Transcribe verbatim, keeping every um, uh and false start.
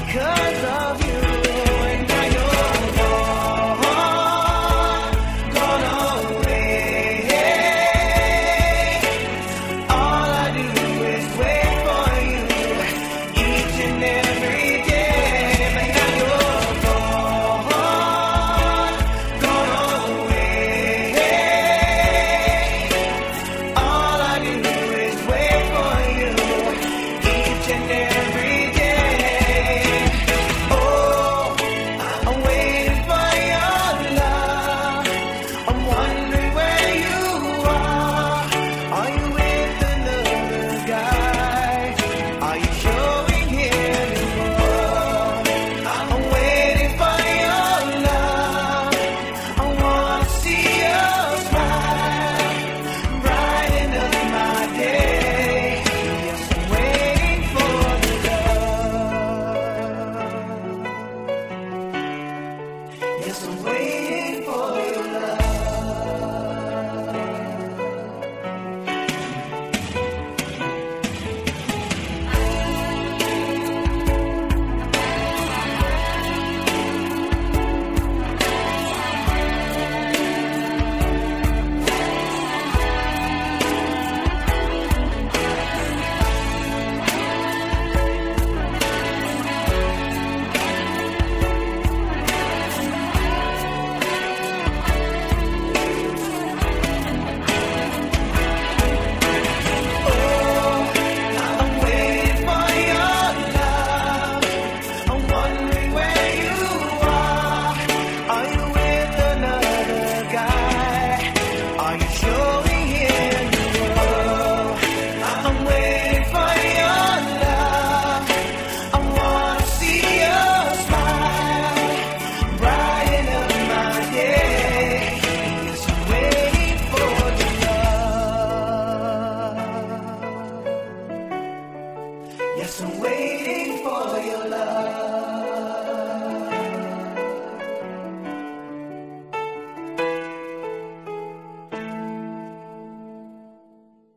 because of you. And now you're gone, gone away. All I do is wait for you each and every day. But now you're gone, gone away. All I do is wait for you each and every day. Oh, I'm waiting for your love. I'm wondering where you are. Are you with another guy? Are you showing him more? I'm waiting for your love. I wanna see your smile brighten up my day. Yes, I'm waiting for the love. Yes, I'm waiting for your love. I'm waiting for your love. I'm wondering where you are. Are you with another guy? Are you showing him the world? I'm waiting for your love. I wanna see your smile brighten up my day. Yes, I'm waiting for the love. Yes, I'm waiting for your love.